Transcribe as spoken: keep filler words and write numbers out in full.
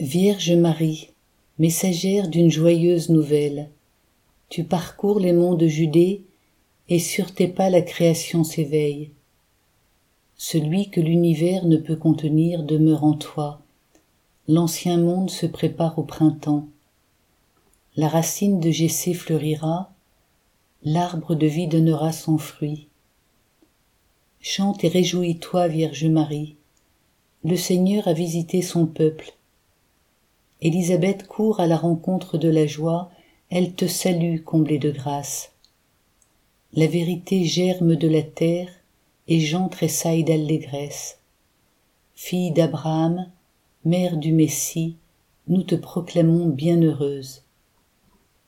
Vierge Marie, messagère d'une joyeuse nouvelle, tu parcours les monts de Judée, et sur tes pas la création s'éveille. Celui que l'univers ne peut contenir demeure en toi, l'ancien monde se prépare au printemps. La racine de Jessé fleurira, l'arbre de vie donnera son fruit. Chante et réjouis-toi, Vierge Marie, le Seigneur a visité son peuple. Élisabeth court à la rencontre de la joie, elle te salue, comblée de grâce. La vérité germe de la terre, et Jean tressaille d'allégresse. Fille d'Abraham, mère du Messie, nous te proclamons bienheureuse.